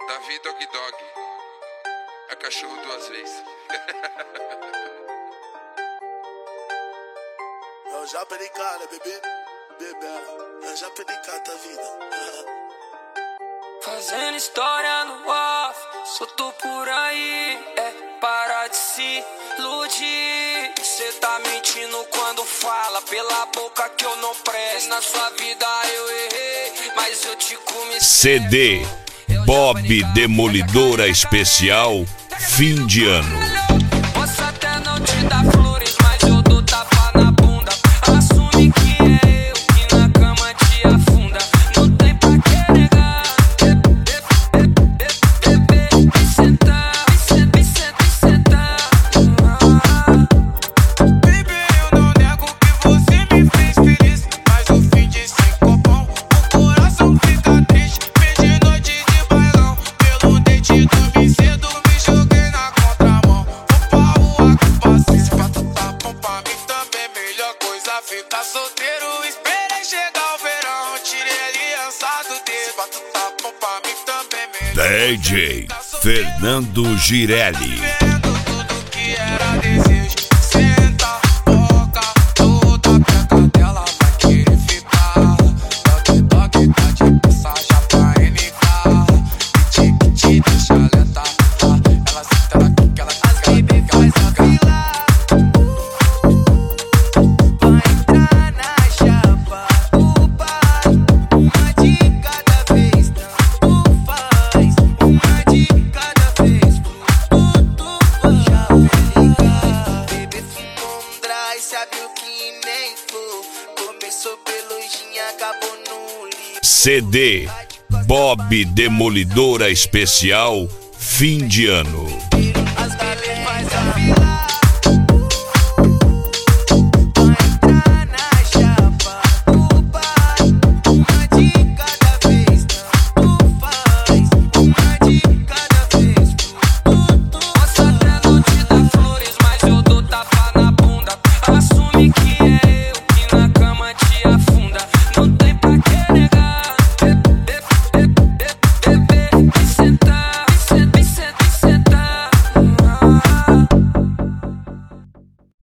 Davi Dog Dog. É cachorro duas vezes. Eu já perdi cara, bebê. Eu já perdi cara da vida. Fazendo história no off, solto por aí, para de se iludir. Cê tá mentindo quando fala pela boca que eu não presto. Na sua vida eu errei, mas eu te comi. CD Bob Demolidora Especial Fim de Ano. Posso até não te dar flores, mas eu dou tapa na bunda. Assume que é eu que na cama te afunda. Não tem pra que negar. Me sentar. Baby, eu não nego que você me fez feliz, mas o fim de cinco bom, o coração fica triste. Fez de noite de bailão, pelo dente dormi cedo, me joguei na contramão. Opa, o passe, se pra tu tá bom pra mim também, melhor coisa ficar solteiro. Esperei chegar o verão, tirei aliança do dedo. Se pra tu tá bom pra mim também, melhor DJ Fernando Girelli. vendo tudo que era desejo. Senta, boca, toda peca dela vai querer ficar. Dog, dog, tá de passagem pra NK. Que deixa lenta. Ela senta daqui que ela quer. As baby faz a fila. Vai entrar na chapa. Upa, uma de cada vez. Tanto faz, uma de cada vez. Tudo já pega. Bebê fumou dry, sabe o que nem for. Começou pelojinha, acabou no livro. CD Bob Demolidora Especial Fim de Ano.